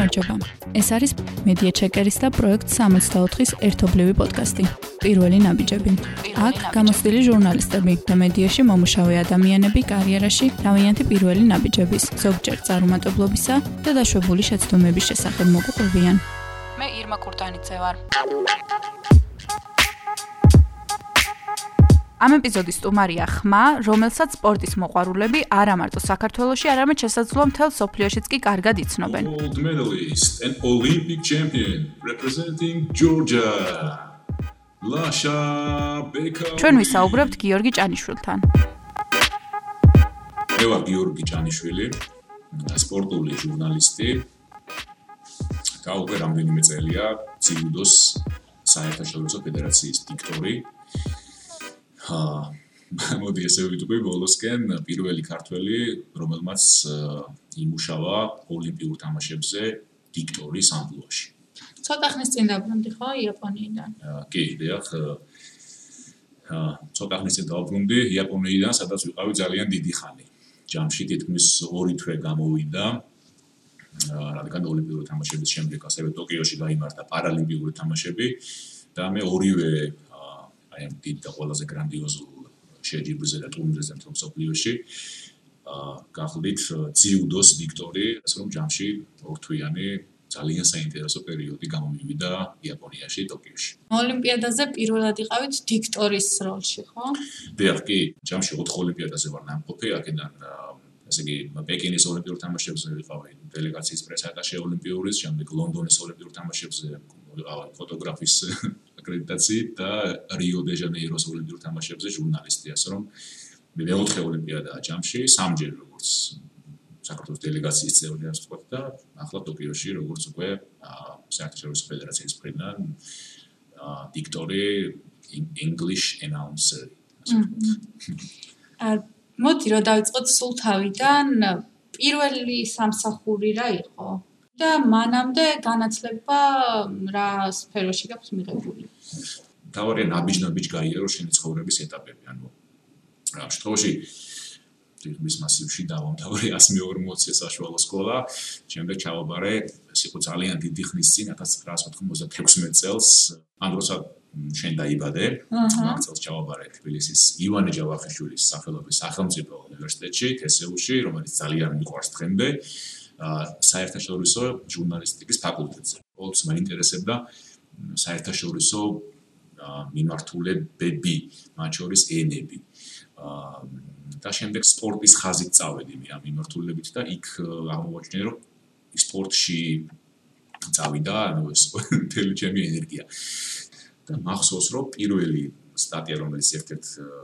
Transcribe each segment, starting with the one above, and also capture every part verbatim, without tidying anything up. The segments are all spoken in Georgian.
გამარჯობა. ეს არის Media Checker-ის და პროექტ სამოცდაოთხის ერთობლივი პოდკასტი. პირველი ნაბიჯები. აქ გამოცდილი ჟურნალისტები და მედიაში მომუშავე ადამიანები კარიერაში თავიანთი პირველი ნაბიჯების, ზოგჯერ წარუმატებლობისა და დაშვებული შეცდომების შესახებ მოგყვებიან. მე ირმა კურტანიძე ვარ. ამ ეპიზოდის სტუმარია ხმა, რომელსაც სპორტის მოყვარულები არა მარტო საქართველოში, არამედ შესაძლოა მთელ მსოფლიოშიც კი კარგად იცნობენ. Gold medalist and Olympic champion representing Georgia. Lasha Bekov. ჩვენ ვისაუბრებთ გიორგი ჭანიშვილთან. მე ვარ გიორგი ჭანიშვილი, სპორტული ჟურნალისტი. და უკვე რამდენიმე წელია ძიუდოს საერთაშორისო ფედერაციის დიქტორი. მოდი ესე ვიტყვი ბოლოსკენ პირველი ქართველი, რომელმაც იმუშავა ოლიმპიურ თამაშებზე დიქტორის ამპლუაში. ცოტა ხნის წინ დაბრუნდი ხო იაპონიიდან? კი, დიახ. ცოტა ხნის წინ დაბრუნდი იაპონიიდან, სადაც ვიყავი ძალიან დიდი ხანი. ჯამში თითქმის ორი თვე გამოვიდა. რადგან ოლიმპიური თამაშების შემდეგ ასევე ტოკიოში გაიმართა პარალიმპიური თამაშები და მე ორივე აი ამ დიდ და ყველაზე გრანდიოზულ შეჯიბრზე და ტურნირზე მთელ მსოფლიოში გახლდით ძიუდოს დიქტორი, ასე რომ ჯამში ორთვიანი ძალიან საინტერესო პერიოდი გამომივიდა იაპონიაში, ტოკიოში. ოლიმპიადაზე პირველად იყავით დიქტორის როლში, ხო? დიახ, კი, ჯამში ოთხ ოლიმპიადაზე ვარ ნამყოფი, აქედან ესე იგი პეკინის ოლიმპიურ თამაშებზე ვიყავი დელეგაციის პრესატაშე ოლიმპიურის, შემდეგ ლონდონის ოლიმპიურ თამაშებზე ვიყავი ფოტოგრაფის აკრედიტაციით და რიო დე ჟანეიროს ოლიმპიურ თამაშებზე ჟურნალისტი, ასე რომ მე მეოთხე ოლიმპიადაა ჯამში, სამჯერ როგორც საქართველოს დელეგაციის წევრი ასე ვთქვათ და ახლა ტოკიოში როგორც უკვე საერთაშორისო ფედერაციის მხრიდან დიქტორი English announcer. მოდი რომ დავიწყოთ სულ თავიდან, პირველი სამსახური რა იყო? და მანამდე განათლება რა სფეროში გაქვს მიღებული? თავარია ნაბიჯ-ნაბიჯ გაიარო შენი ცხოვრების ეტაპები, ანუ რა შემთხვევაში მის მასივში დავამთავრე ასი მეორმოცი საშუალო სკოლა, შემდეგ ჩავაბარე, ეს იყო ძალიან დიდი ხნის წინ, ათას ცხრაას ოთხმოცდათექვსმეტ წელს, ამ დროს შენ დაიბადე, ამ წელს ჩავაბარე თბილისის ივანე ჯავახიშვილის სახელობის სახელმწიფო უნივერსიტეტში, თესეულში, რომელიც ძალიან მიყვარს დღემდე, საერთაშორისო ჟურნალისტიკის ფაკულტეტზე. ყოველთვის მაინტერესებდა საერთაშორისო მიმართულებები, მათ შორის ენები. და შემდეგ სპორტის ხაზით წავედი მე ამ მიმართულებით და იქ აღმოვაჩინე რომ სპორტში წავიდა, ანუ ეს მთელი ჩემი ენერგია. და მახსოვს რომ პირველი სტატია რომელიც ერთ-ერთ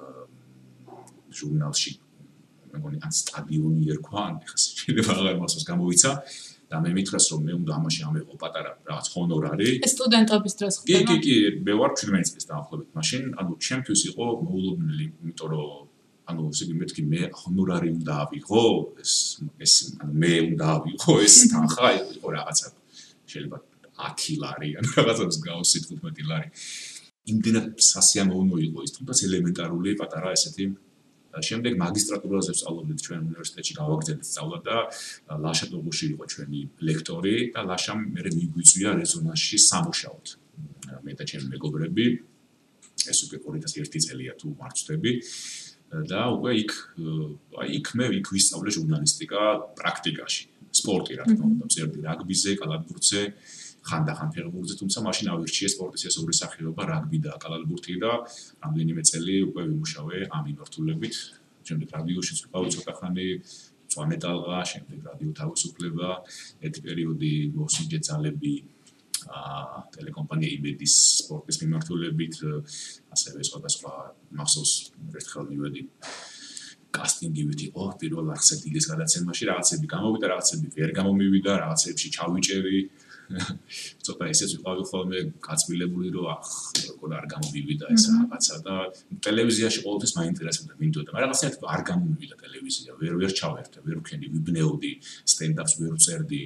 ჟურნალში მეგონი ან სტადიონი ერქვა, ან ხა შეიძლება აღარ მახსოვს გამოვიცა და მე მითხრას რომ მე უნდა ამაში ამეყო პატარა რაღაც ჰონორარი. ეს სტუდენტობის დროს ხდება? კი, კი, კი, მე ვარ შვიდმეტი წლის დაახლოებით მაშინ, ანუ ჩემთვის იყო მოულოდნელი, იმიტომ რომ ანუ ისე მეთქი მე ჰონორარი უნდა ავიღო, ეს ეს ანუ მე უნდა ავიღო ეს თანხა, იყო რაღაცა შეიძლება ათი ლარი ან რაღაცა მსგავსი თხუთმეტი ლარი. იმდენად სასიამოვნო იყო ის, თუმცა ელემენტარული პატარა ესეთი. შემდეგ მაგისტრატურაზე ვსწავლობდით ჩვენ უნივერსიტეტში, გავაგრძელებთ სწავლა და ლაშა ტოგუში იყო ჩვენი ლექტორი და ლაშამ მე მიგვიწვია რეზონანსში სამუშაოდ. მე და ჩემი მეგობრები, ეს უკვე ორი ათას ერთი წელია თუ არ ვცდები. და უკვე იქ აი იქ მე იქ ვისწავლე ჟურნალისტიკა პრაქტიკაში, სპორტი რა თქმა უნდა, წერდი რაგბიზე, კალათბურთზე, ხანდახან ფეხბურთზე, თუმცა მაშინ ავირჩიე სპორტის ეს ორი სახეობა, რაგბი და კალათბურთი და რამდენიმე წელი უკვე ვიმუშავე ამ მიმართულებით. შემდეგ რადიოშიც ვიყავი ცოტა ხანი, მწვანე ტალღა, შემდეგ რადიო თავისუფლება, ერთი პერიოდი მოსინჯე ძალები ტელეკომპანია იმედის სპორტის მიმართულებით, ასევე სხვადასხვა მახსოვს ერთხელ მივედი კასტინგივით იყო პირველ არხზე დილის გადაცემაში, რაღაცები გამოვიდა, რაღაცები ვერ გამომივიდა, რაღაცებში ჩავიჭერი. ცოტა ესეც ვიყავი ხოლმე გაწმილებული, რომ ახ როგორ არ გამომივიდა ეს რაღაცა და ტელევიზიაში ყოველთვის მაინტერესებდა, მინდოდა, მაგრამ რაღაცა არ გამომივიდა ტელევიზია, ვერ ვერ ჩავერთე, ვერ ვქენი, ვიბნეოდი, სტენდაპს ვერ ვწერდი.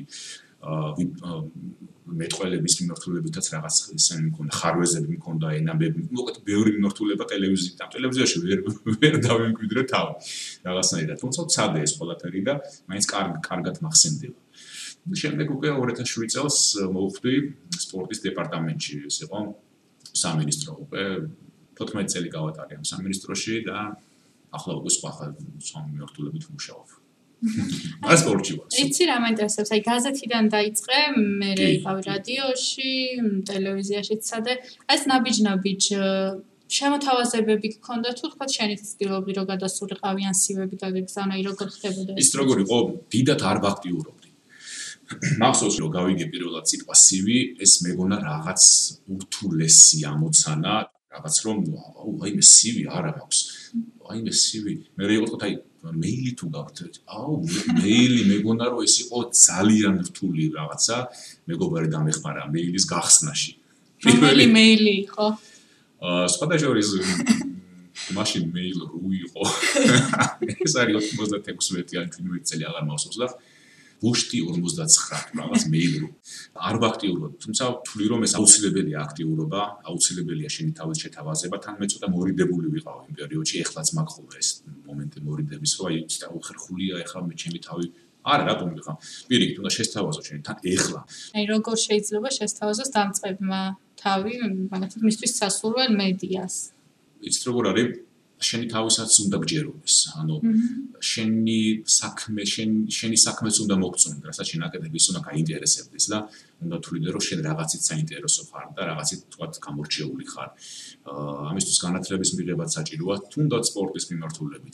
მეტყველების მიმართულებითაც რაღაც ისინი მქონდა, ხარვეზები მქონდა, ენამბები, მოკლედ ბევრი მიმართულება ტელევიზიით. ამ ტელევიზიაში ვერ ვერ დავიმკვიდრე თავი. რაღაცნაირად, თუმცა ცადე ეს ყველაფერი და მაინც კარგ კარგად მახსენდება. შემდეგ უკვე ორი ათას შვიდ წელს მოვხვდი სპორტის დეპარტამენტში, ეს იყო სამინისტრო უკვე თოთხმეტი წელი გავატარე ამ სამინისტროში და ახლა უკვე სხვა სხვა მიმართულებით ვმუშაობ. მას სპორტში ვარ. იცი რა მაინტერესებს, აი გაზეთიდან დაიწყე, მე იყავი რადიოში, ტელევიზიაშიც სადე, ეს ნაბიჯ-ნაბიჯ შემოთავაზებები გქონდა თუ თქვა შენი ცდილობდი რომ გადასულიყავი ან სივები გაგეგზავნა, აი როგორ ხდებოდა ეს? ის როგორ იყო, დიდად არ ვაქტიურობდი. მახსოვს რომ გავიგე პირველად სიტყვა სივი, ეს მეგონა რაღაც ურთულესი ამოცანა, რაღაც რომ აუ აი მე სივი არა მაქვს. აი მე სივი. მე იყო თქო აი მეილი თუ გაქვთ, აუ მეილი მეგონა რომ ეს იყო ძალიან რთული რაღაცა, მეგობარი დამეხმარა მეილის გახსნაში. რომელი მეილი იყო? აა სხვადასხვა მაშინ მეილ რუ იყო. ეს არის ოცდაექვსი ან შვიდმეტი წელი აღარ მახსოვს და ვუშტი ორმოცდაცხრა რაღაც მეილ რო არ ვაქტიურობ, თუმცა ვთვლი რომ ეს აუცილებელია აქტიურობა, აუცილებელია შენი თავის შეთავაზება, თან მე ცოტა მორიდებული ვიყავ იმ პერიოდში, ეხლაც მაქვს ხოლმე ეს მომენტი მორიდების, რომ აი ცოტა უხერხულია ეხლა მე ჩემი თავი არა რატომ ვიყავ. პირიქით უნდა შესთავაზო შენი თან ეხლა. აი როგორ შეიძლება შესთავაზოს დამწყებმა თავი, მაგათაც მისთვის სასურველ მედიას. იცით როგორ არის შენი თავისაც უნდა გჯეროდეს, ანუ შენი საქმე, შენი საქმეც უნდა მოგწონდეს, რასაც შენ აკეთებ ის უნდა გაინტერესებდეს და უნდა თვლიდე რომ შენ რაღაცით საინტერესო ხარ და რაღაცით თქვათ გამორჩეული ხარ. ამისთვის განათლების მიღებაც საჭიროა, თუნდაც სპორტის მიმართულებით.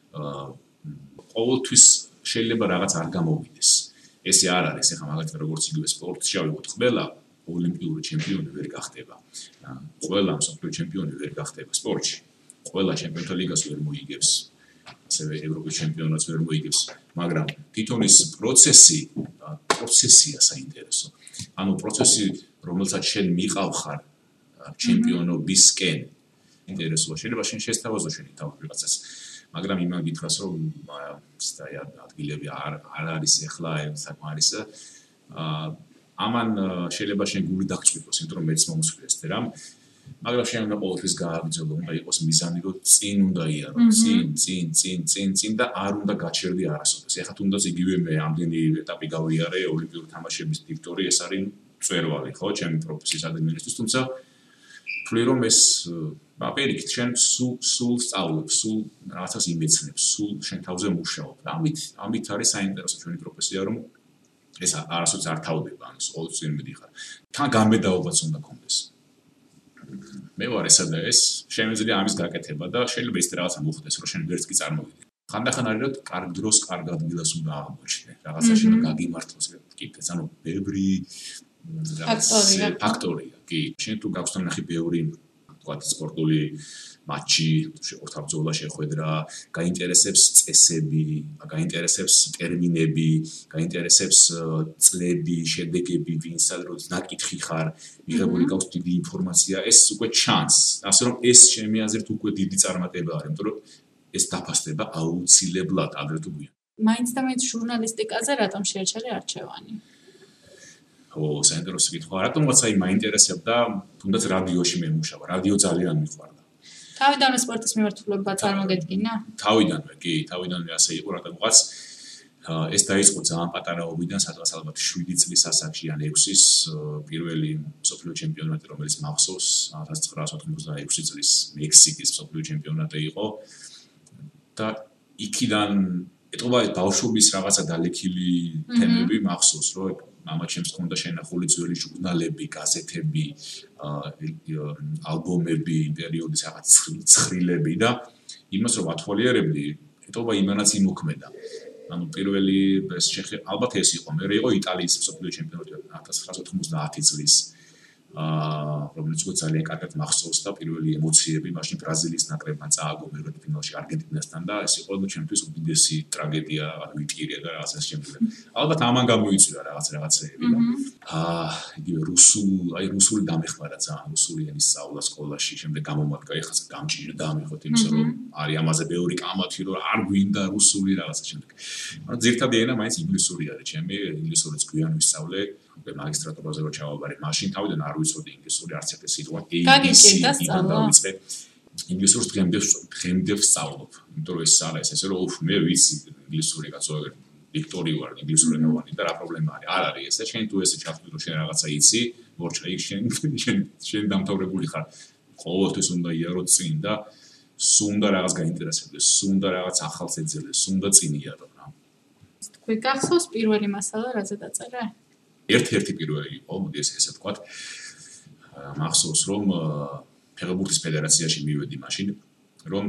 ყოველთვის შეიძლება რაღაც არ გამოვიდეს. ესე არ არის, ეხლა მაგალითად როგორც იგივე სპორტში ავიღოთ ყველა ოლიმპიური ჩემპიონი ვერ გახდება. ყველა მსოფლიო ჩემპიონი ვერ გახდება სპორტში. ყველა ჩემპიონთა ლიგას ვერ მოიგებს. ასევე ევროპის ჩემპიონატს ვერ მოიგებს, მაგრამ თვითონ ის პროცესი, პროცესია საინტერესო. ანუ პროცესი, რომელსაც შენ მიყავ ხარ ჩემპიონობისკენ, ინტერესოა. შეიძლება შენ შესთავაზო შენი თავი რაღაცას, მაგრამ იმან გითხრას რომ აი ადგილები არ არ არის ეხლა საკმარისი. ამან შეიძლება შენ გული დაგწვიტოს, იმიტომ რომ მეც მომსვლეს და რამ მაგრამ შენ უნდა ყოველთვის გააგრძელო, უნდა იყოს მიზანი, რომ წინ უნდა იარო, წინ, წინ, წინ, წინ, წინ და არ უნდა გაჩერდე არასოდეს. ეხლა თუნდაც იგივე მე ამდენი ეტაპი გავიარე ოლიმპიური თამაშების დიქტორი, ეს არის წვერვალი, ხო, ჩემი პროფესიის ადამიანისთვის, თუმცა ვთვლი რომ ეს პირიქით შენ სულ სულ სწავლებ, სულ რაღაცას იმეცნებს, სულ შენ თავზე მუშაობ. და ამით ამით არის საინტერესო ჩვენი პროფესია, რომ ეს არასოდეს არ თავდება, ანუ ყოველთვის წინ მიდიხარ. თან გამედაობაც უნდა გქონდეს. მე ვარ ესა და ეს შემიძლია ამის გაკეთება და შეიძლება ის რაღაცა მოხდეს რომ შენ ვერც კი წარმოვიდგენ. ხანდახან არის რომ კარგ დროს კარგ ადგილას უნდა აღმოჩნდე. რაღაცა შენ გაგიმართლოს კიდეც ანუ ბევრი ფაქტორია. კი, შენ თუ გაქვს ნახი ბევრი თქვა სპორტული მატჩი, შეყურთავ ბრძოლა შეხვედრა, გაინტერესებს წესები, გაინტერესებს ტერმინები, გაინტერესებს წლები, შედეგები, ვინც სადროც ნაკითხი ხარ, მიღებული გაქვს დიდი ინფორმაცია, ეს უკვე ჩანს. ასე რომ ეს ჩემი აზრით უკვე დიდი წარმატება არის, იმიტომ რომ ეს დაფასდება აუცილებლად აგრე თუ გვიან. მაინც და მაინც ჟურნალისტიკაზე რატომ შეერჩა არჩევანი? ო, საინტერესო კითხვა. რატომღაც აი მაინტერესებდა, თუნდაც რადიოში მე მუშაობ, რადიო ძალიან მიყვარდა. თავიდანვე სპორტის მიმართულება წარმოგედგინა? თავიდანვე, კი, თავიდანვე ასე იყო, რატომღაც ეს დაიწყო ძალიან პატარაობიდან, სადღაც ალბათ შვიდი წლის ასაკში ან ექვსის პირველი მსოფლიო ჩემპიონატი, რომელიც მახსოვს, ათას ცხრაას ოთხმოცდაექვსი წლის მექსიკის მსოფლიო ჩემპიონატი იყო და იქიდან ეტყობა ბავშვობის რაღაცა დალექილი თემები მახსოვს, რომ მამა ჩემს ჰქონდა შენახული ძველი ჟურნალები, გაზეთები, ალბომები, პერიოდის რაღაც ცხრილები და იმას რომ ათვალიერებდი, ეტყობა იმანაც იმოქმედა. ანუ პირველი ეს შეხი ალბათ ეს იყო, მე იყო იტალიის მსოფლიო ჩემპიონატი ათას ცხრაას ოთხმოცდაათი წლის. აა რომელიც უკვე ძალიან კარგად მახსოვს და პირველი ემოციები მაშინ ბრაზილიის ნაკრებთან წააგო მერვედ ფინალში არგენტინასთან და ეს იყო ჩემთვის უდიდესი ტრაგედია, ვიტირია და რაღაცა შემიძლია. ალბათ ამან გამოიწვია რაღაც რაღაცეები და აა იგივე რუსულ, აი რუსული დამეხმარა ძალიან რუსული ენის სწავლა სკოლაში, შემდეგ გამომადგა ეხლა გამჭირდა ამიხოთ იმის რომ არის ამაზე ბევრი კამათი რომ არ გვინდა რუსული რაღაცა შემდეგ. მაგრამ ძირითადი ენა მაინც ინგლისური არის ჩემი, ინგლისურიც გვიან ვისწავლე. მაგისტრატურაზე რო ჩავაბარე, მაშინ თავიდან არ ვიცოდი ინგლისური არც ერთი სიტყვა. გაგიჭირდა სწავლა. ინგლისურს დღემდე დღემდე ვსწავლობ. იმიტომ რომ ეს არა ეს ესე რომ უფ მე ვიცი ინგლისური კაცო დიქტორი ვარ, ინგლისურენოვანი და რა პრობლემა არის? არ არის ესე, შენ თუ ესე ჩავთვლი რომ შენ რაღაცა იცი, მორჩა იქ შენ შენ შენ დამთავრებული ხარ. ყოველთვის უნდა იარო წინ და სუნდა რაღაც გაინტერესებდეს, სუნდა რაღაც ახალს ეძებდეს, სუნდა წინ იარო რა. თქვი გახსოვს პირველი მასალა რაზე დაწერე? ერთ-ერთი პირველი იყო, მოდი ესე ესე ვთქვათ. მახსოვს რომ ფეხბურთის ფედერაციაში მივედი მაშინ, რომ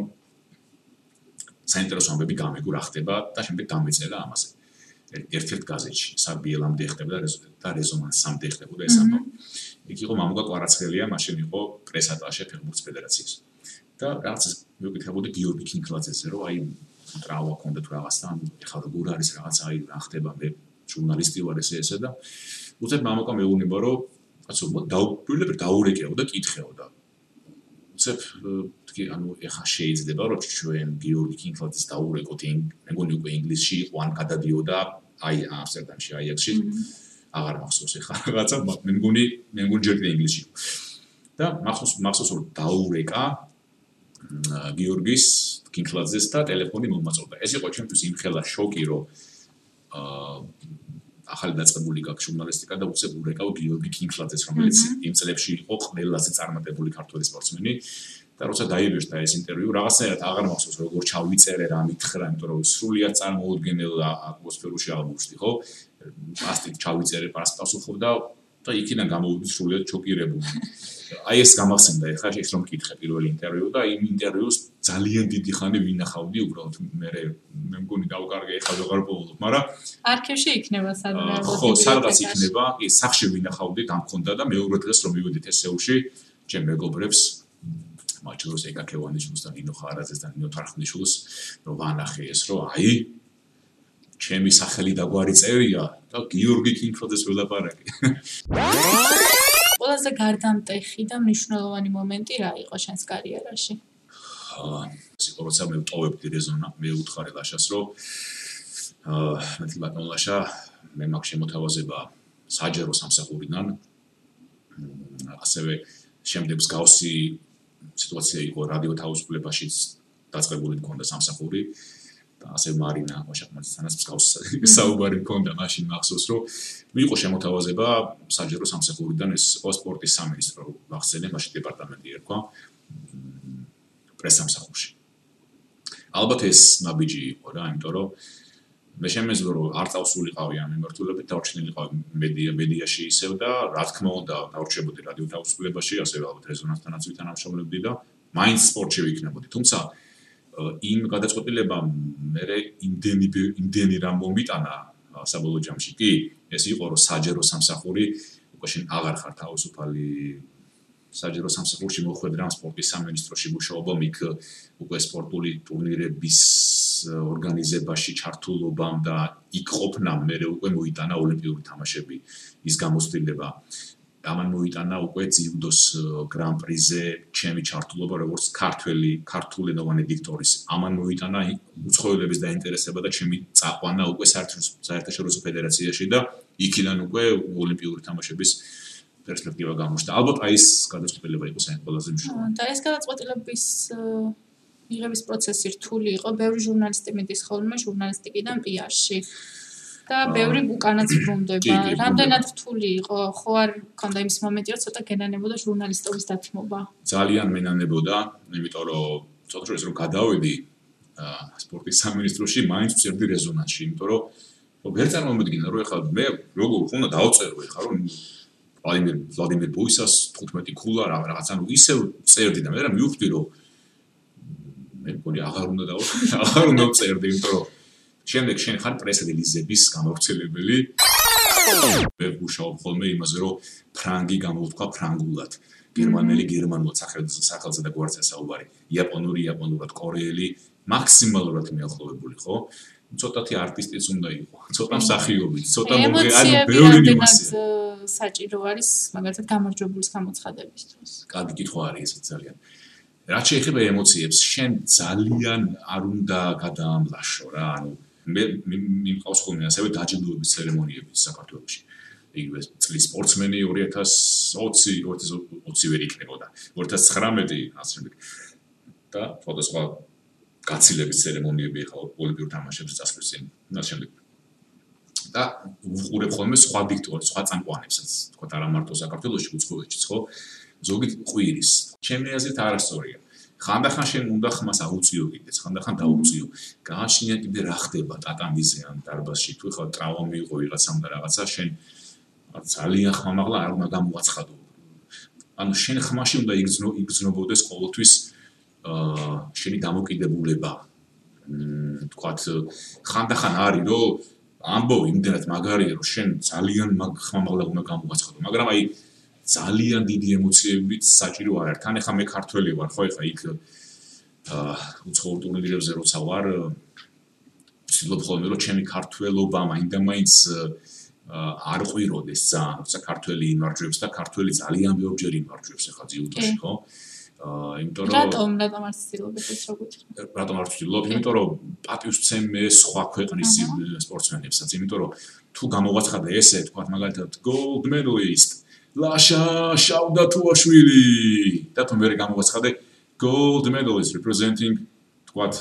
საინტერესო ამბები გამეგო რა ხდება და შემდეგ დამეწერა ამაზე. ერთ-ერთ გაზეთში, საბიელამდე ხდებოდა და რეზონანსამდე ხდებოდა ეს ამბავი. იქ იყო მამუკა კვარაცხელია, მაშინ იყო პრეს-ატაშე ფეხბურთის ფედერაციის. და რაღაც მეკითხებოდი გიორგი კინკლაძეზე, რომ აი ტრავმა ქონდა თუ რაღაცა, ეხლა როგორ არის რაღაცა, აი რა ხდება, მე ჟურნალისტი ვარ ესე ესე და უცებ მამუკა მეუბნება, რომ კაცო, დაუბრუნებლად დაურეკეო და კითხეო და უცებ თქვი, ანუ ეხა შეიძლება რომ ჩვენ გიორგი კინკლაძეს დაურეკოთ, მეგონი უკვე ინგლისში იყო, ან გადადიოდა აი ამსტერდამში, აიაქსში. აღარ მახსოვს ეხა რაღაცა, მე მგონი მე მგონი ჯერ კიდე ინგლისში. და მახსოვს მახსოვს რომ დაურეკა გიორგის კინკლაძეს და ტელეფონი მომაწოდა. ეს იყო ჩემთვის იმხელა შოკი, რომ აა ახალი დაწყებული გაქვს ჟურნალისტიკა და უცებ ურეკავ გიორგი კინკლაძეს, რომელიც იმ წლებში იყო ყველაზე წარმატებული ქართველი სპორტსმენი. და როცა დაიბეჭდა ეს ინტერვიუ, რაღაცნაირად აღარ მახსოვს როგორ ჩავიწერე, რა მითხრა, იმიტომ რომ სრულიად წარმოუდგენელ ატმოსფეროში აღმოჩნდი, ხო? პასტით ჩავიწერე, პასპასუხობდა და იქიდან გამოვიდი სრულიად შოკირებული. აი ეს გამახსენდა ეხლა ეს რომ მკითხე პირველი ინტერვიუ და იმ ინტერვიუს ძალიან დიდი ხანი ვინახავდი, უბრალოდ მე მე მგონი დავკარგე ეხლა ვეღარ პოულობ, მაგრამ არქივში იქნება სადღაც. ხო, სადღაც იქნება, კი, სახში ვინახავდი, დამქონდა და მეორე დღეს რომ მივედით ესეულში, ჩემ მეგობრებს მაჩუროს ეკაკევანიშვილს და ნინო ხარაძეს და ნინო თარხნიშვილს რომ ვანახე ეს რომ აი ჩემი სახელი და გვარი წერია და გიორგი კინკლაძეს ველაპარაკე. ყველაზე გარდამტეხი და მნიშვნელოვანი მომენტი რა იყო შენს კარიერაში? აა, სიყვარულსა მე ვტოვებდი რეზონა, მე უთხარი ლაშას რომ აა, მეთქი ბატონ ლაშა, მე მაქვს შემოთავაზება საჯარო სამსახურიდან. ასევე შემდეგ მსგავსი სიტუაცია იყო რადიო თავისუფლებაშიც დაწყებული მქონდა სამსახური და ასე მარინა ოშაკმანცანაც მსგავს საუბარი მქონდა მაშინ მახსოვს რომ მიიღო შემოთავაზება საჯარო სამსახურიდან ეს იყო სპორტის სამინისტრო ვახსენე მაშინ დეპარტამენტი ერქვა პრესსამსახურში ალბათ ეს ნაბიჯი იყო რა იმიტომ რომ მე შემეძლო რომ არ წავსულიყავი ამ მიმართულებით დავრჩენილიყავი მედია მედიაში ისევ და რა თქმა უნდა დავრჩებოდი რადიო თავისუფლებაში ასევე ალბათ რეზონანსთანაც ვითანამშრომლებდი და მაინც სპორტში ვიქნებოდი თუმცა იმ გადაწყვეტილებამ მე იმდენი იმდენი რამ მომიტანა საბოლოო ჯამში კი ეს იყო რომ საჯარო სამსახური უკვე შენ აღარ ხარ თავისუფალი საჯარო სამსახურში მოხვედრა სპორტის სამინისტროში მუშაობამ იქ უკვე სპორტული ტურნირების ორგანიზებაში ჩართულობამ და იქ ყოფნამ მე უკვე მოიტანა ოლიმპიური თამაშები ის გამოცდილება ამან მოიტანა უკვე ძიუდოს გრან-პრიზე ჩემი ჩართულობა როგორც ქართველი ქართულენოვანი დიქტორის ამან მოიტანა უცხოელების დაინტერესება და ჩემი წაყვანა უკვე საერთაშორისო ფედერაციაში და იქიდან უკვე ოლიმპიური თამაშების პერსპექტივა გამოჩნდა. ალბათ აი ეს გადაწყვეტილება იყო საერთოდ ყველაზე მნიშვნელოვანი. და ეს გადაწყვეტილების მიღების პროცესი რთული იყო, ბევრი ჟურნალისტი მიდის ხოლმე ჟურნალისტიკიდან პიარში. და ბევრი უკანაც ბრუნდება. რამდენად რთული იყო, ხო არ ქონდა იმის მომენტი, რომ ცოტა გენანებოდა ჟურნალისტობის დათმობა. ძალიან მენანებოდა, იმიტომ რომ ცოტა შორის რომ გადავედი სპორტის სამინისტროში, მაინც ვწერდი რეზონანსში, იმიტომ რომ ვერ წარმოვიდგინა, რომ ეხლა მე როგორ უნდა დავწერო ეხლა რომ ვლადიმერ ვლადიმერ ბოისას თხუთმეტი ქულა რაღაც ანუ ისევ წერდი და მე რა მივხვდი რომ მე მგონი აღარ უნდა და აღარ უნდა წერდი იმიტომ რომ შემდეგ შენ ხარ პრეს-რელიზების გამავრცელებელი მე ვუშაობ ხოლმე იმაზე რომ ფრანგი გამოვთქვა ფრანგულად გერმანელი გერმანულად სახელმწიფო და გვარზე საუბარი იაპონური იაპონურად კორეელი მაქსიმალურად მიახლოვებული ხო ცოტათი არტისტიც უნდა იყო ცოტა მსახიობი ცოტა მოგე ანუ ბევრი ნიუანსი საჭირო არის მაგალითად გამარჯვებულის გამოცხადებისთვის. კარგი კითხვა არის ეს ძალიან. რაც შეეხება ემოციებს, შენ ძალიან არ უნდა გადაამლაშო რა, ანუ მე მიმყავს ხოლმე ასევე დაჯილდოების ცერემონიები საქართველოში. იგივე წლის სპორტსმენი ორი ათას ოცი ოცი ვერ იქნებოდა. ორი ათას ცხრამეტი ასე და სხვადასხვა გაცილების ცერემონიები ახლა ოლიმპიურ თამაშებზე წასვლის წინ. მას შემდეგ და უყურებ ხოლმე სხვა დიქტორებს, სხვა წამყვანებსაც, თქვა არა მარტო საქართველოში, უცხოეთშიც, ხო? ზოგი ყვირის. ჩემი აზრით არასწორია. ხანდახან შენ უნდა ხმას აუწიო კიდეც, ხანდახან დაუწიო. გააჩნია კიდე რა ხდება ტატამიზე ან დარბაზში, თუ ხა ტრავმა მიიღო ვიღაცამ და რაღაცა შენ ძალიან ხმამაღლა არ უნდა გამოაცხადო. ანუ შენ ხმაში უნდა იგზნო იგზნობოდეს ყოველთვის აა შენი დამოკიდებულება. მ თქვათ ხანდახან არის რომ ამბობ იმდენად მაგარია რომ შენ ძალიან ხმამაღლა უნდა გამოაცხადო, მაგრამ აი ძალიან დიდი ემოციებით საჭირო არ არის. თან ეხა მე ქართველი ვარ, ხო ეხა იქ აა უცხოურ ტურნირებზე როცა ვარ, ვცდილობ ხოლმე რომ ჩემი ქართველობა მაინდა-მაინც არ ყვიროდეს ძალიან, როცა ქართველი იმარჯვებს და ქართველი ძალიან ბევრჯერ იმარჯვებს ეხა ძიუდოში, ხო? აა იმიტომ რომ რატომ რატომ არ ვცდილობთ ეს როგორ გითხრათ? რატომ არ ვცდილობ? იმიტომ რომ პატივს ვცემ სხვა ქვეყნის სპორტსმენებსაც, იმიტომ რომ თუ გამოაცხადე ესე, თქვა მაგალითად gold medalist ლაშა შავდათუაშვილი და თუ მე გამოაცხადე gold medalist representing თქვათ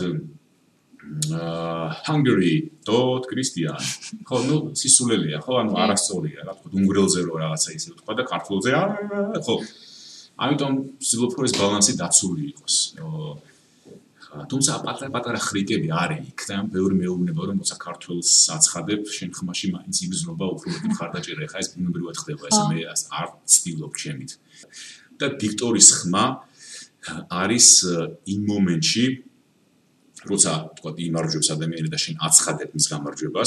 Hungary dot Christian ხო ნუ სისულელია ხო ანუ არასწორია რა თქო უნგრელზე რო რაღაცა ისე თქვა და ქართულზე ხო ამიტომ ვცდილობ რომ ეს ბალანსი დაცული იყოს თუმცა პატარა-პატარა ხრიკები არის იქ და ბევრი მეუბნება რომ მოცა ქართულს აცხადებ შენ ხმაში მაინც იგზნობა უფრო მეტი მხარდაჭერა ხა ეს ბუნებრივად ხდება ესე მე არ ვცდილობ ჩემით და დიქტორის ხმა არის იმ მომენტში როცა თქვა იმარჯვებს ადამიანი და შენ აცხადებ მის გამარჯვებას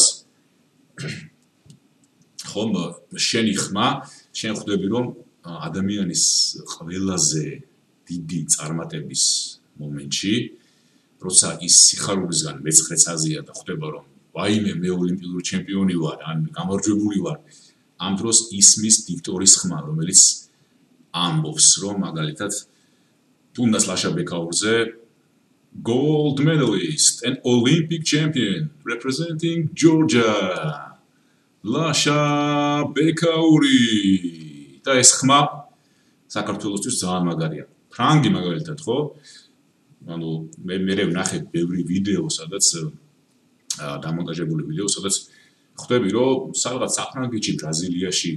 ხომ შენი ხმა შენ ხვდები რომ ადამიანის ყველაზე დიდი წარმატების მომენტში როცა ის სიხარულისგან მეცხრე წაზია და ხვდება რომ ვაიმე მე ოლიმპიური ჩემპიონი ვარ ან გამარჯვებული ვარ ამ დროს ისმის დიქტორის ხმა რომელიც ამბობს რომ მაგალითად თუნდაც ლაშა ბეკაურზე gold medalist and Olympic champion representing Georgia ლაშა ბეკაური და ეს ხმა საქართველოსთვის ძალიან მაგარია ფრანგი მაგალითად ხო ანუ მე მე ვნახე ბევრი ვიდეო სადაც დამონტაჟებული ვიდეო სადაც ხვდები რომ სადღაც საფრანგეთში ბრაზილიაში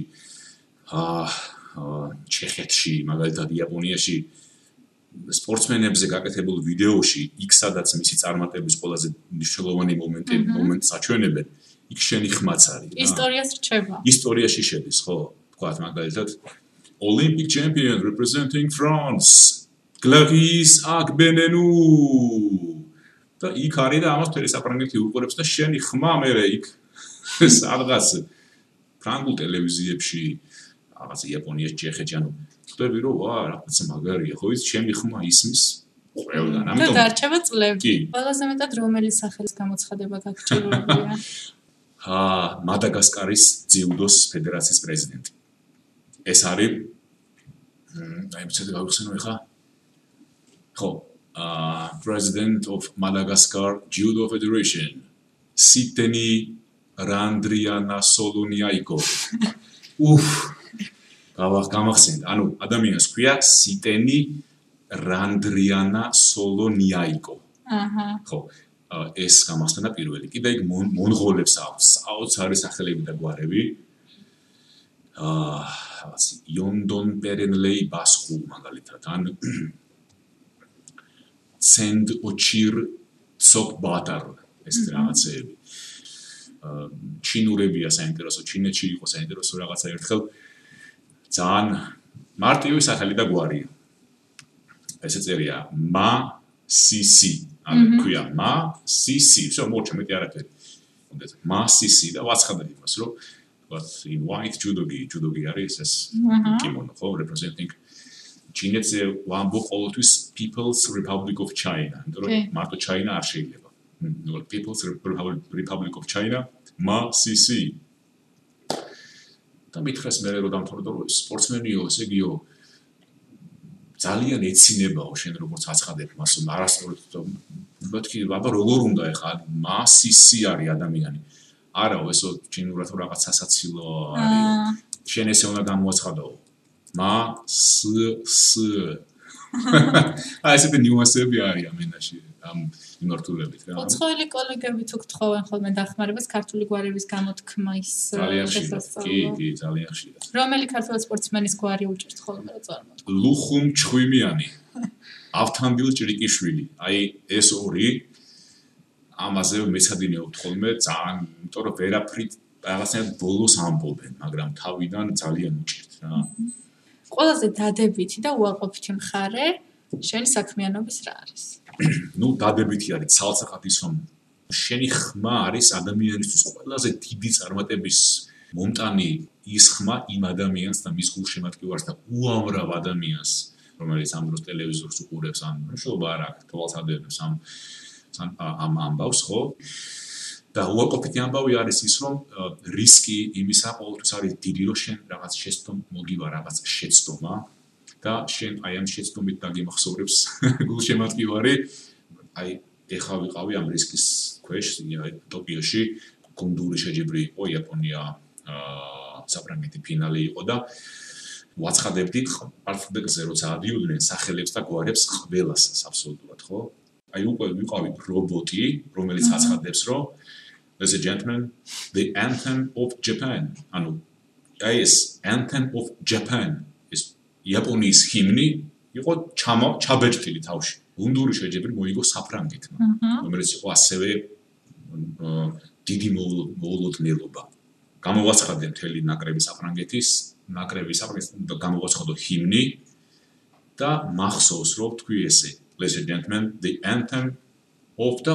აა ჩეხეთში მაგალითად იაპონიაში სპორტსმენებზე გაკეთებულ ვიდეოში იქ სადაც მისი წარმატების ყველაზე მნიშვნელოვანი მომენტი მომენტს აჩვენებენ იქ შენი ხმაც არის ისტორიას რჩება ისტორიაში შედის ხო თქვა მაგალითად Olympic champion representing France Clarisse Agbenenou და იქ არის და ამას მთელი საფრანგეთი უყურებს და შენი ხმა მერე იქ სადღაც ფრანგულ ტელევიზიებში რაღაც იაპონიაში ჩეხეთში ანუ ხვდები რომ ვა რაღაცა მაგარია ხო ის ჩემი ხმა ისმის ყველგან ამიტომ და დარჩება წლები ყველაზე მეტად რომელი სახელის გამოცხადება გაგჭიროებია აა მადაგასკარის ძიუდოს ფედერაციის პრეზიდენტი ეს არის აი მეცადე გავიხსენო ეხა ხო uh, President of Madagascar Judo Federation Siteni Randriana Soloniaiko Uf გავახ გამახსენდა ანუ ადამიანს ქვია Siteni Randriana Soloniaiko აჰა ხო ეს გამახსენდა პირველი კიდე იქ მონღოლებს აქვს საოცარი სახელები და გვარები აა Yondon Perenlei Baskhu მაგალითად ან Send Ochir Tsokbatar ეს რაღაცები ჩინურებია საინტერესო ჩინეთში იყო საინტერესო რაღაცა ერთხელ ძალიან მარტივი სახელი და გვარია ესე წერია მა სისი ანუ ქვია მა სისი всё მოჩა მეტი არაფერი უნდა მა სისი და ვაცხადებ იმას რომ what in white judogi judogi არის ეს კიმონო ხო representing ჩინეთზე ვამბობ ყოველთვის People's Republic of China. იმიტომ რომ მარტო China არ შეიძლება. ნუ People's Republic of China, მა სი სი. და მითხეს მე რომ დამთავრდა რომ სპორტსმენიო, ესე იგიო ძალიან ეცინებაო შენ როგორც აცხადებ მას, არასწორად მეთქი, აბა როგორ უნდა ეხა მა სი სი არის ადამიანი. არაო ესო ჩინურად რაღაც სასაცილო არის. შენ ესე უნდა გამოაცხადო. მა ს ს აი ესეთი ნიუანსები არის ამენაში ამ მიმართულებით რა. უცხოელი კოლეგები თუ გთხოვენ ხოლმე დახმარებას ქართული გვარების გამოთქმის შესასწავლად. კი, კი, ძალიან ხშირად. რომელი ქართული სპორტსმენის გვარი უჭერთ ხოლმე რა წარმოთქვა? ლუხუმ ჩხვიმიანი. ავთანდილ ჭრიკიშვილი. აი ეს ორი ამაზე მეცადინეობთ ხოლმე ძალიან, იმიტომ რომ ვერაფრით რაღაცნაირად ბოლოს ამბობენ, მაგრამ თავიდან ძალიან უჭერთ რა. ყველაზე დადებითი და უარყოფითი მხარე შენი საქმიანობის რა არის? ნუ დადებითი არის ცალსახად ის რომ შენი ხმა არის ადამიანისთვის ყველაზე დიდი წარმატების მომტანი ის ხმა იმ ადამიანს და მის გულშემატკივარს და უამრავ ადამიანს რომელიც ამ დროს ტელევიზორს უყურებს ან მშობა არ აქვს თვალს ადევს ამ ამ ამბავს ხო და უარყოფითი ამბავი არის ის რომ რისკი იმისა ყოველთვის არის დიდი რომ შენ რაღაც შეცდომ მოგივა რაღაც შეცდომა და შენ აი ამ შეცდომით დაგიმახსოვრებს გულშემატკივარი აი ეხლა ვიყავი ამ რისკის ქვეშ ტოკიოში გუნდური შეჯიბრი იყო იაპონია საფრანგეთი ფინალი იყო და ვაცხადებდი პარტნიორზე როცა ადიოდნენ სახელებს და გვარებს ყველასას აბსოლუტურად ხო აი უკვე ვიყავი რობოტი რომელიც აცხადებს რომ ladies and gentlemen the anthem of Japan ანუ აი ეს anthem of Japan is იაპონიის ჰიმნი იყო ჩაბეჭდილი თავში. გუნდური შეჯიბრი მოიგო საფრანგეთმა, რომელიც იყო ასევე დიდი მოულოდნელობა. გამოვაცხადე მთელი ნაკრები საფრანგეთის, ნაკრები საფრანგეთის და გამოვაცხადო ჰიმნი და მახსოვს რომ თქვი ესე, ladies and gentlemen, the anthem of the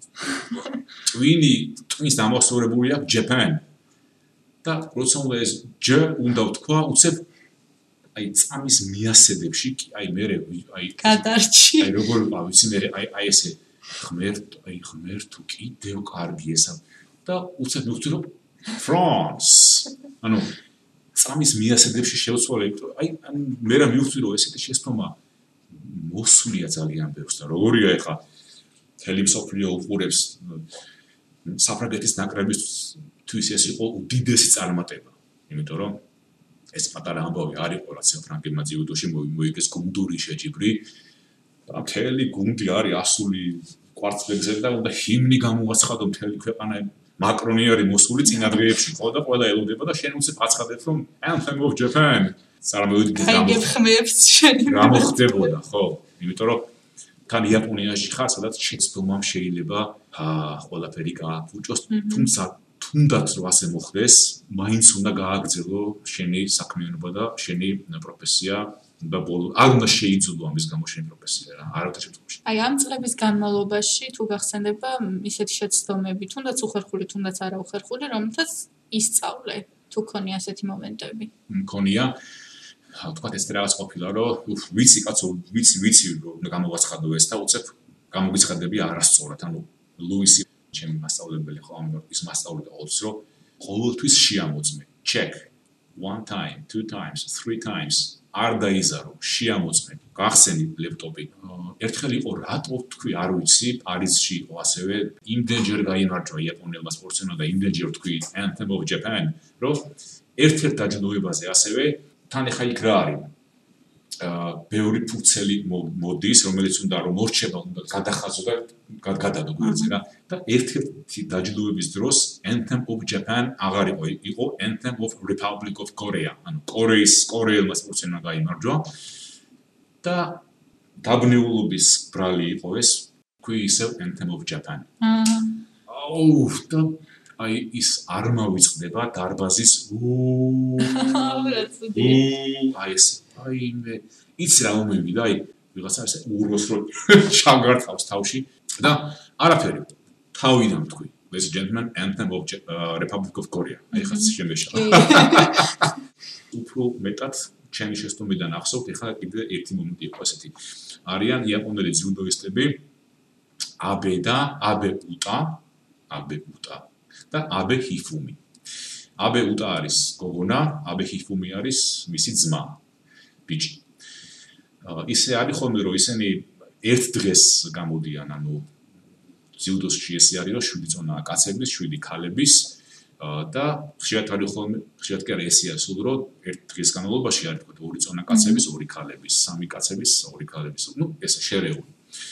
twini twins დამახსოვრებულია Japan. და როცა უნდა ეს J უნდა ვთქვა, უცებ აი წამის მიასედებში აი მე აი გადარჩი აი როგორ ვიყავ ვიცი მე აი აი ესე ღმერთ აი ღმერთო კიდევ კარგი ესა და უცებ მივხვდი რომ France ანუ წამის მიასედებში შევცვალე აი მე რა მივხვდი რომ ესეთი შეცდომა მოსულია ძალიან ბევრს და როგორია ეხა თელი მსოფლიო უყურებს საფრანგეთის ნაკრებისთვის ეს იყო უდიდესი წარმატება იმიტომ რომ ეს პატარა ამბავი არ იყო რაც საფრანგეთმა ძიუდოში მოიგეს გუნდური შეჯიბრი და მთელი გუნდი არის ასული კვარტლებზე და უნდა ჰიმნი გამოვაცხადო მთელი ქვეყანა მაკრონი არის მოსული წინადღეებში ხო და ყველა ელოდება და შენ უცებ აცხადებ რომ anthem of Japan წარმოვიდგინე გამო ხმებს შენი რა მოხდებოდა ხო იმიტომ რომ თან იაპონიაში ხარ სადაც შეცდომამ შეიძლება ყველაფერი გააფუჭოს თუმცა თუნდაც რომ ასე მოხდეს, მაინც უნდა გააგრძელო შენი საქმიანობა და შენი პროფესია და ბოლო არ უნდა შეიძულო ამის გამო შენი პროფესია რა, არავითარ შემთხვევაში. აი ამ წლების განმავლობაში თუ გახსენდება ისეთი შეცდომები, თუნდაც უხერხული, თუნდაც არაუხერხული, რომელთაც ისწავლე, თუ ქონია ასეთი მომენტები. მქონია თქვა ეს რაღაც ყოფილა რომ ვიცი კაცო, ვიცი, ვიცი რომ გამოვაცხადო ეს და უცებ გამოგიცხადები არასწორად, ანუ ლუისი ჩემი მასწავლებელი ხო ამ ის მასწავლებელი ყოველთვის რომ ყოველთვის შეამოწმე check one time two times three times არ დაიზარო შეამოწმე გახსენი ლეპტოპი ერთხელ იყო რატო თქვი არ ვიცი პარიზში იყო ასევე იმდენჯერ გაიმარჯვა იაპონელმა სპორტსმენმა და იმდენჯერ თქვი anthem of Japan რომ ერთ-ერთ დაჯილდოებაზე ასევე თან ახლა იქ რა არის ბევრი ფურცელი მოდის, რომელიც უნდა რომ მორჩება, უნდა გადახაზო და გადადო გვერდზე რა. და ერთ-ერთი დაჯილდოების დროს Anthem of Japan აღარ იყო, იყო Anthem of Republic of Korea. ანუ კორეის კორეელმა სპორტსმენმა გაიმარჯვა და დაბნეულობის ბრალი იყო ეს, თქვი ისევ Anthem of Japan. აუ და აი ის არ მოვიწყდება დარბაზის უ აი ეს აი მე იცი რა მომივიდა აი ვიღაცა ესე უროს რო ჩაგართავს თავში და არაფერი თავიდან თქვი ladies and gentlemen anthem of uh, Republic of Korea აი ხაც შემეშა უფრო მეტად ჩემი შეცდომიდან ახსოვთ ეხლა კიდე ერთი მომენტი იყო ესეთი არიან იაპონელი ძიუდოისტები აბე და აბე უტა აბე უტა და აბე ჰიფუმი აბე უტა არის გოგონა აბე ჰიფუმი არის მისი ძმა ბიჭი ისე არის ხოლმე რომ ისინი ერთ დღეს გამოდიან ანუ ძიუდოში ესე არის რომ შვიდი წონა კაცების შვიდი ქალების და ხშირად არის ხოლმე ხშირად კი არა ესეა სულ რომ ერთ დღის განმავლობაში არის თქო ორი წონა კაცების ორი ქალების სამი კაცების ორი ქალების ნუ ესე შერეული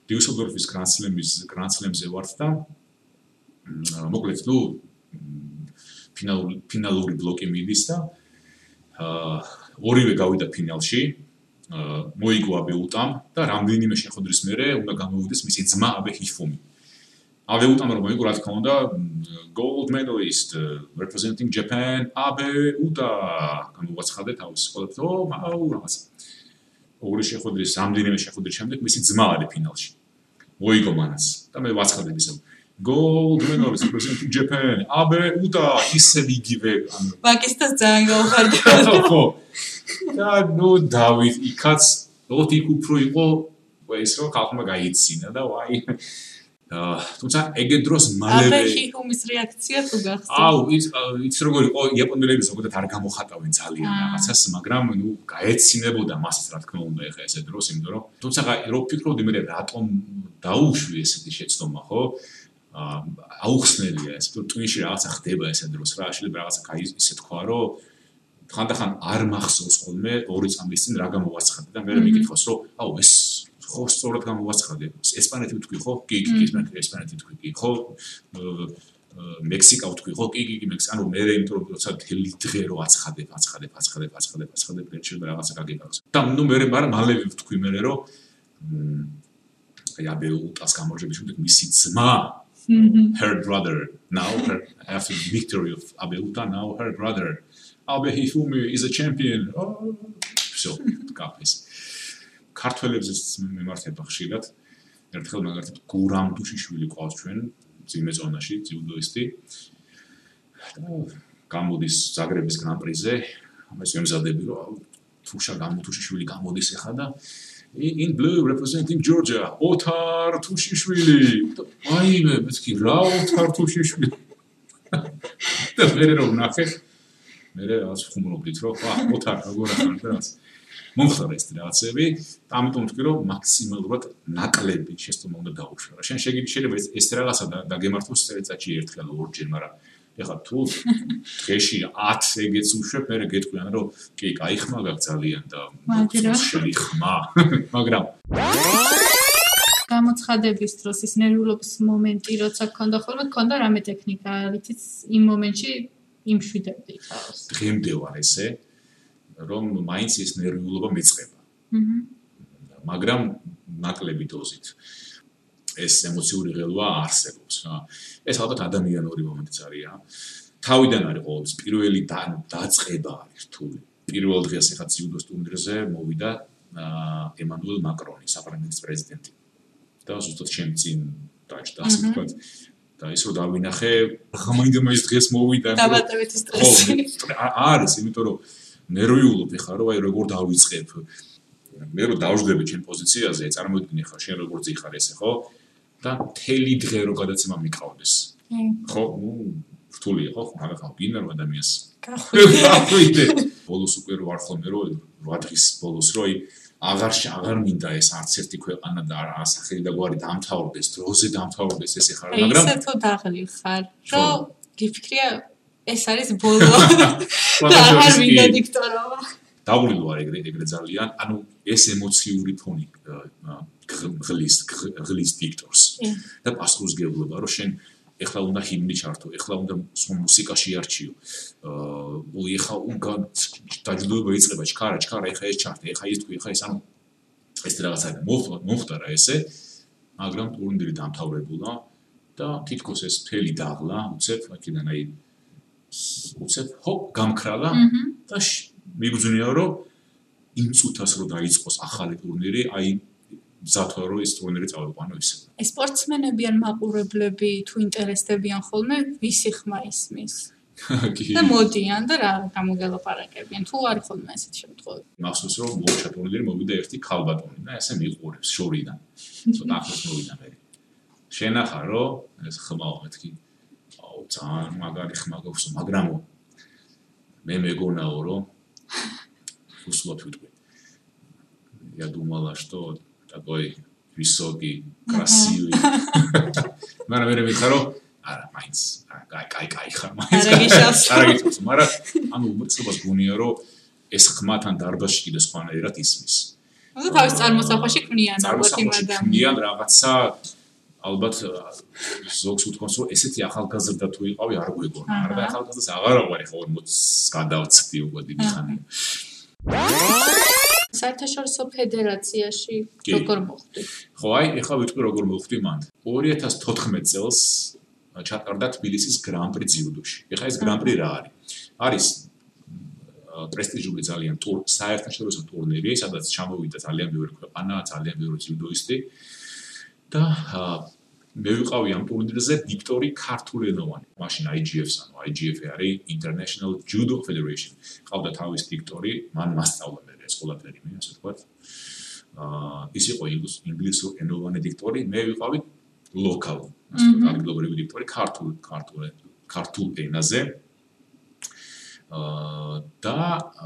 დიუსელდორფის Grand Slam-ის Grand Slam-ზე ვართ და მოკლედ ნუ ფინალური ფინალური ბლოკი მიდის და აა ორივე გავიდა ფინალში. მოიგო აბეუტამ და რამდენიმე შეხვედრის მერე უნდა გამოვიდეს მისი ძმა აბე ჰიფუმი. აბეუტამ რომ მოიგო, რა თქმა უნდა, gold medalist representing Japan აბეუტა გამოაცხადა თავის ყველაფრო, აუ რაღაც. ორი შეხვედრის რამდენიმე შეხვედრის შემდეგ მისი ძმა არის ფინალში. მოიგო მანაც და მე ვაცხადებ ისე gold medalist representing Japan აბეუტა ისე იგივე ანუ პაკისტანს ძალიან გავხარდა. ხო და ნუ დავით იქაც ოთი უფრო იყო ეს რომ ხალხმა გაიცინა და ვაი აა თუმცა ეგეთ დროს მალევე აბე ჰიჰუმის რეაქცია თუ გახსოვს? აუ ის ის როგორი იყო იაპონელები ზოგადად არ გამოხატავენ ძალიან რაღაცას მაგრამ ნუ გაეცინებოდა მასაც რა თქმა უნდა ეხა ესე დროს იმიტომ რომ თუმცა რო ფიქრობდი მე რატომ დაუშვი ესეთი შეცდომა ხო აა აუხსნელია ეს თუ ტვინში რაღაცა ხდება ესე დროს რა შეიძლება რაღაცა კაი ისე თქვა რომ ხანდახან არ მახსოვს ხოლმე ორი წამის წინ რა გამოვაცხადე და მე მეკითხოს რომ აუ ეს ხო სწორად გამოვაცხადე ესპანეთით თქვი ხო კი კი ესპანეთით თქვი კი ხო მექსიკა ვთქვი ხო კი კი კი მექსიკა ანუ მე იმიტომ რომ როცა თელი დღე რო აცხადებ აცხადებ აცხადებ აცხადებ აცხადებ შეიძლება რაღაცა გაგიგავს და ნუ მე მაგრამ მალევე ვთქვი მე რომ აი აბეუტას გამარჯვების შემდეგ მისი ძმა her brother now her after the victory of აბეუტა now her brother აბე ჰიფუმი is a champion so კაფეს ქართველებზეც მიმართება ხშირად ერთხელ მაგალითად გურამ დუშიშვილი ყავს ჩვენ ძიმე ზონაში ძიუდოისტი გამოდის ზაგრების გრან-პრიზე ამას ვემზადები რომ თუშა გამოდუშიშვილი გამოდის ახლა და in blue representing Georgia ოთარ თუშიშვილი აი მე მეთქი რა ოთარ თუშიშვილი და მე რომ ნახე მე რაღაც ხუმრობდით რომ ხა ოთარ როგორ ახალ რაღაც მომხდარა ეს რაღაცები და ამიტომ ვთქვი რომ მაქსიმალურად ნაკლები შეცდომა უნდა დაუშვო რა შენ შეიძლება ეს რაღაცა დაგემართოს წელიწადში ერთხელ ორჯერ მაგრამ ეხლა თუ დღეში ათს ეგეც უშვებ მე გეტყვიან რომ კი кайხმა გაგ ძალიან და შეხმა მაგრამ გამოცხადების დროს ის ნერვიულობის მომენტი როცა გქონდა ხოლმე გქონდა რამე ტექნიკა რითიც იმ მომენტში იმშვიდებდი თავს დღემდე ვარ ესე რომ მაინც ეს ნერვიულობა მეწყება აჰა მაგრამ ნაკლები დოზით ეს ემოციური ღელვა არსებობს რა ეს ალბათ ადამიანური მომენტიც არის რა თავიდან არის ყოველთვის პირველი დაწყება არის რთული პირველ დღეს ახლა ძიუდოს ტურნირზე მოვიდა ემანუელ მაკრონი საფრანგეთის პრეზიდენტი და ზუსტად ჩემი წინ დაჭდა ასე ვთქვათ და ის რომ დავინახე ხმაინდა ის დღეს მოვიდა დაბატებითი სტრესი არის იმიტომ რომ ნერვიულობ ხარ რომ აი როგორ დავიწყებ მე რომ დავждები ჩემ პოზიციაზე წარმოვიდგინე ხარ შენ როგორ ძიხარ ესე ხო და თელი დღე რო გადაცემა მიყავდეს ხო ნუ რთულია ხო მაგალითად გინდა რომ ადამიანს გახვიდე ბოლოს უკვე რო არ ხოლმე რომ რვა დღის ბოლოს რო აი აღარ აღარ მინდა ეს არც ერთი ქვეყანა და ასახელი და გვარი დამთავრდეს დროზე დამთავრდეს ესე ხარ მაგრამ ისე თუ დაღლილ ხარ რომ გიფიქრია ეს არის ბოლო და აღარ მინდა დიქტორობა დაღლილო არის ეგრე ეგრე ძალიან ანუ ეს ემოციური ფონი ღლის ღლის დიქტორს და პასუხს გეუბნება რომ შენ ეხლა უნდა ჰიმნი ჩართო ეხლა უნდა სხვა მუსიკა შეარჩიო აა ეხლა უნდა დაჯილდოება იწყება ჩქარა ჩქარა ეხლა ეს ჩარტე ეხლა ის თქვი ეხლა ეს ანუ ეს რაღაცა მომხდარა ესე მაგრამ ტურნირი დამთავრებულა და თითქოს ეს მთელი დაღლა უცებ აქედან აი უცებ ჰოპ გამქრალა და მიგძნია რომ იმ წუთას რო დაიწყოს ახალი ტურნირი აი მზათვა რომ ეს ტურნირი წავიყვანო ისე ეს სპორტსმენები ან მაყურებლები თუ ინტერესდებიან ხოლმე ვისი ხმა ისმის და მოდიან და რა გამოგელაპარაკებიან თუ არის ხოლმე ესეთი შემთხვევები მახსოვს რომ მოუჩა ტურნირი მოვიდა ერთი ქალბატონი და ესე მიყურებს შორიდან ცოტა ახლოს მოვიდა მე შენახა რომ ეს ხმაო მეთქი აუ ძალიან მაგარი ხმა გვაქვს მაგრამ მე მეგონაო რომ условно вытвой. Я думала, что такой высокий, красивый. Мара мере михаро, ара майнц, кай кай кай хар майнц. Арагишас. Мара, ану უმრწყვას გონია რომ ეს ხმათან დარბაზში კიდე სხვანაირად ისმის. ანუ თავის წარმოსახვაში ქმნიან ალბათ იმ წარმოსახვაში ქმნიან რაღაცა ალბათ ზოგს უთქვამს რომ ესეთი ახალგაზრდა თუ იყავი არ გვეგონა არა და ახალგაზრდას აღარ აღვარი ხო ორმოც გადავწდი უკვე დიდი ხანია საერთაშორისო ფედერაციაში როგორ მოხვდი? ხო აი ეხლა ვიტყვი როგორ მოხვდი მან ორი ათას თოთხმეტ წელს ჩატარდა თბილისის გრან-პრი ძიუდოში ეხლა ეს გრან-პრი რა არის არის პრესტიჟული ძალიან საერთაშორისო ტურნირი სადაც ჩამოვიდა ძალიან ბევრი ქვეყანა ძალიან ბევრი ძიუდოისტი და მე ვიყავი ამ ტურნირზე დიქტორი ქართულენოვანი მაშინ I G F-ს ანუ I G F არის International Judo Federation ყავდა თავის დიქტორი მან მასწავლა მე ეს ყველაფერი მე ასე ვთქვათ აა ის იყო ინგლისურ ენოვანი დიქტორი მე ვიყავი ლოკალ ასე ვთქვათ ადგილობრივი დიქტორი ქართულ ქართულ ქართულ ენაზე აა და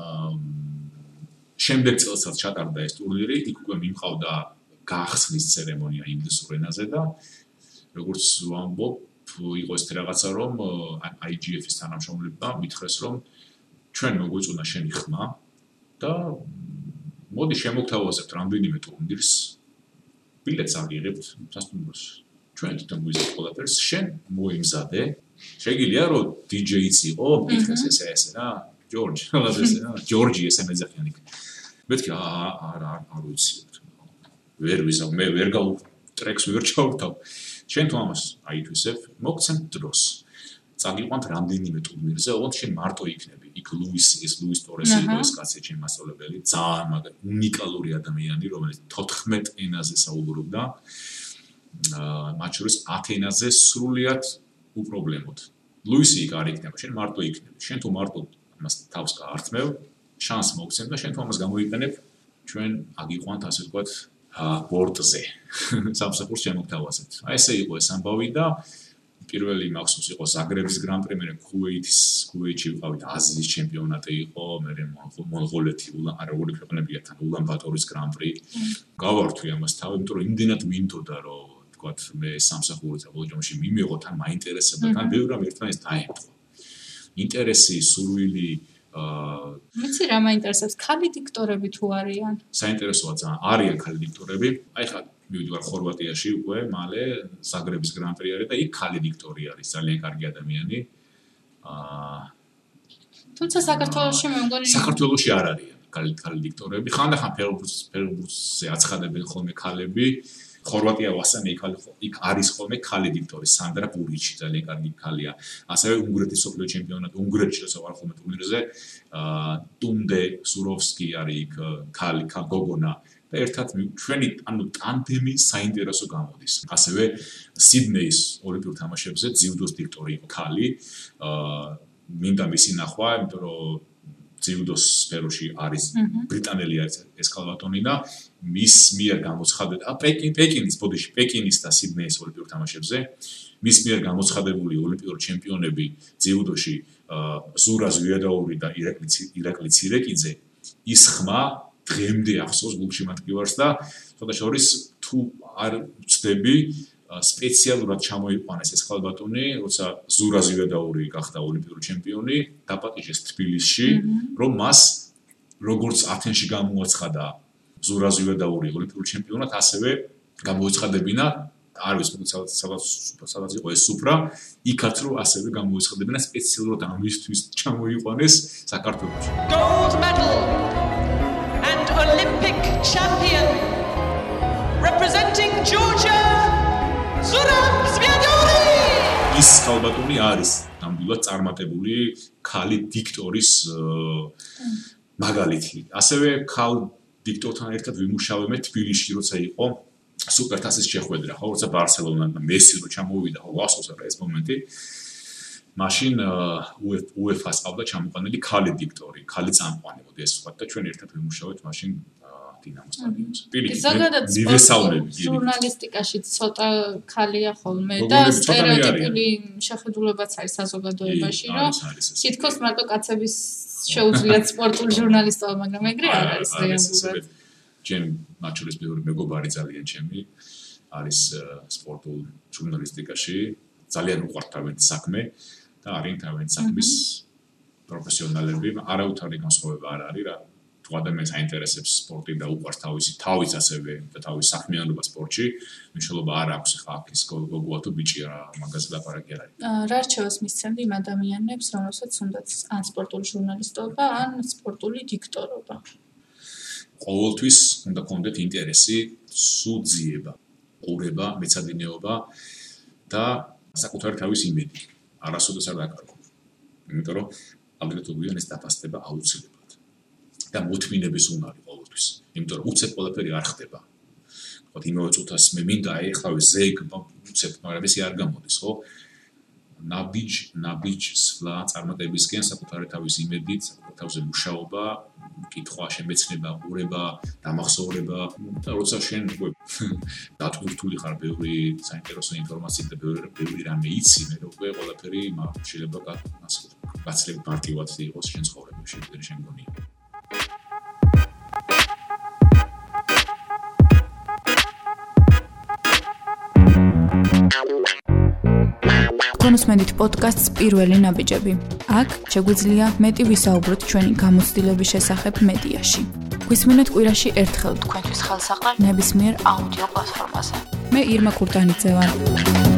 შემდეგ წელსაც ჩატარდა ეს ტურნირი იქ უკვე მიმყავდა გახსნის ცერემონია ინგლისურ ენაზე და როგორც ვამბობ იყო ეს რაღაცა რომ I G F-ის თანამშრომლებმა მითხრეს რომ ჩვენ მოგვიწონა შენი ხმა და მოდი შემოგთავაზებთ რამდენიმე ტურნირს ბილეთს აღიღებთ სასტუმროს ჩვენ თვითონ გვიზარდ ყველაფერს შენ მოიმზადე შეგიძლია რომ D J-იც იყო მითხრეს ესე ესე რა ჯორჯ რაღაცა ესე რა ჯორჯი ესე მეძახიანი მეთქი არა არ ვიცი ვერ ვიზავ მე ვერ გავ ტრეკს ვერ ჩავთავ შენ თუ ამას აითვისებ მოგცემ დროს წაგიყვანთ რამდენიმე ტურნირზე ოღონდ შენ მარტო იქნები იქ ლუის ეს ლუის ტორესი იყო ეს კაცი ჩემი მასწავლებელი ძალიან მაგარი უნიკალური ადამიანი რომელიც თოთხმეტ ენაზე საუბრობდა აა მათ შორის ათ ენაზე სრულიად უპრობლემოდ ლუისი იქ არ იქნება შენ მარტო იქნები შენ თუ მარტო ამას თავს გაართმევ შანს მოგცემ და შენ თუ ამას გამოიყენებ ჩვენ აგიყვანთ ასე ვთქვათ ბორტზე სამსახურს შემოგთავაზებთ. აი ესე იყო ეს ამბავი და პირველი მახსოვს იყო ზაგრების გრან-პრი, მე ქუვეითის ქუვეითში ვიყავით აზიის ჩემპიონატი იყო, მე მონღოლეთი არა ორი ქვეყნებია თან ულან-ბატორის გრან-პრი. გავართვი ამას თავი, იმიტომ რომ იმდენად მინდოდა რომ ვთქვათ მე სამსახურზე ბოლოჯამში მიმიღო თან მაინტერესებდა თან ბევრი რამ ერთმანეთს დაემთხვა. ინტერესი, სურვილი აა ვიცი რა მაინტერესებს ქალი დიქტორები თუ არიან? საინტერესოა ძალიან არიან ქალი დიქტორები. აი ხა მივიდივარ ხორვატიაში უკვე მალე ზაგრების გრან-პრი არის და იქ ქალი დიქტორი არის ძალიან კარგი ადამიანი. აა თუმცა საქართველოში მე მგონი საქართველოში არ არიან ქალი ქალი დიქტორები. ხანდახან ფერბურთზე აცხადებენ ხოლმე ქალები. ხორვატია ვასანი იქ არის ხოლმე ქალი დიქტორი სანდრა ბურიჩი ძალიან კარგი ქალია. ასევე უნგრეთის სოფლიო ჩემპიონატი უნგრეთში ვარ ხოლმე ტურნირზე აა ტუნდე სუროვსკი არის იქ ქალი გოგონა და ერთად ჩვენი ანუ ტანდემი საინტერესო გამოდის. ასევე სიდნეის ოლიმპიურ თამაშებზე ძიუდოს დიქტორი იყო ქალი. აა მინდა მისი ნახვა, იმიტომ რომ ძიუდოს სფეროში არის ბრიტანელი არის ესკალატორი და მის მიერ გამოცხადება პეკინ პეკინის ბოდიში პეკინის და სიდნეის ოლიმპიურ თამაშებზე მის მიერ გამოცხადებული ოლიმპიური ჩემპიონები ძიუდოში ზურა ზვიადაური და ირაკლი ცირეკიძე ის ხმა დღემდე ახსოვს გულში მატკივარს და ცოტა შორის თუ არ ვწდები სპეციალურად ჩამოიყვანეს ეს ხალბატონი, როცა ზურა ზვიადაური გახდა ოლიმპიური ჩემპიონი, დაპატიჟეს თბილისში, რომ მას როგორც ათენში გამოაცხადა ზურა ზვიადაური ოლიმპიური ჩემპიონად, ასევე გამოიცხადებინა, არ ვიცი, სადაც სადაც იყო ეს სუფრა, იქაც რომ ასევე გამოიცხადებინა სპეციალურად ამისთვის ჩამოიყვანეს საქართველოში. Gold medal and Olympic champion representing Georgia Zura Zviadori! ის ხალბატონი არის ნამდვილად წარმატებული ქალი დიქტორის მაგალითი. ასევე ქალ დიქტორთან ერთად ვიმუშავებთ თბილისში, როცა იყო სუპერთასის შეხვედრა, ხო, როცა ბარსელონამ მესი რო ჩამოვიდა, ხო, გასულს არა ეს მომენტი. მაშინ უეფა-ს ყავდა ჩამოყანილი ქალი დიქტორი, ქალი წამყვანი, მოდი ეს ვთქვათ და ჩვენ ერთად ვიმუშავებთ მაშინ დინამო სტადიონზე. ზოგადად ჟურნალისტიკაში ცოტა ქალია ხოლმე და სტერეოტიპული შეხედულებაც არის საზოგადოებაში, რომ თითქოს მარტო კაცების შეუძლიათ სპორტულ ჟურნალისტობა, მაგრამ ეგრე არ არის რეალურად. ჩემ მათ შორის მეორე მეგობარი ძალიან ჩემი არის სპორტულ ჟურნალისტიკაში, ძალიან უყვართ თავიანთი საქმე და არიან თავიანთი საქმის პროფესიონალები, არავითარი განსხვავება არ არის რა. თუ ადამიანს აინტერესებს სპორტი და უყვარს თავისი თავის ასევე და თავის საქმიანობა სპორტში, მნიშვნელობა არ აქვს ხა აქ ის გოგოა თუ ბიჭი რა, მაგაზე ლაპარაკი არ არის. რა რჩევას მისცემდი იმ ადამიანებს, რომელსაც უნდათ ან სპორტული ჟურნალისტობა, ან სპორტული დიქტორობა? ყოველთვის უნდა გქონდეთ ინტერესი, სუძიება, ყურება, მეცადინეობა და საკუთარი თავის იმედი. არასოდეს არ დაკარგო. იმიტომ რომ აგრეთვე თუ გვიან ეს დაფასდება აუცილებლად. და მოთმინების უნარი ყოველთვის. იმიტომ რომ უცებ ყველაფერი არ ხდება. ხო, იმავე წუთას მე მინდა ეხლა ზეგ უცებ, მაგრამ ესე არ გამოდის, ხო? ნაბიჯ, ნაბიჯ სვლა წარმატებისკენ საკუთარი თავის იმედით, საკუთარ თავზე მუშაობა, კითხვა, შემეცნება, ყურება, დამახსოვრება და როცა შენ დათვრთული ხარ ბევრი საინტერესო ინფორმაციით და ბევრი ბევრი რამე იცი, მე უკვე ყველაფერი შეიძლება გაცილებით მარტივად იყოს შენ ცხოვრებაში, ვიდრე შენ გონია. კონსმენდით პოდკასტს პირველი ნაბიჯები. აქ შეგვიძლია მეტი ვისაუბროთ ჩვენი გამოცდილების შესახებ მედიაში. გვისმინეთ კვირაში ერთხელ თქვენთვის ხელსაყრელ ნებისმიერ აუდიო პლატფორმაზე. მე ირმა კურტანიძე ვარ.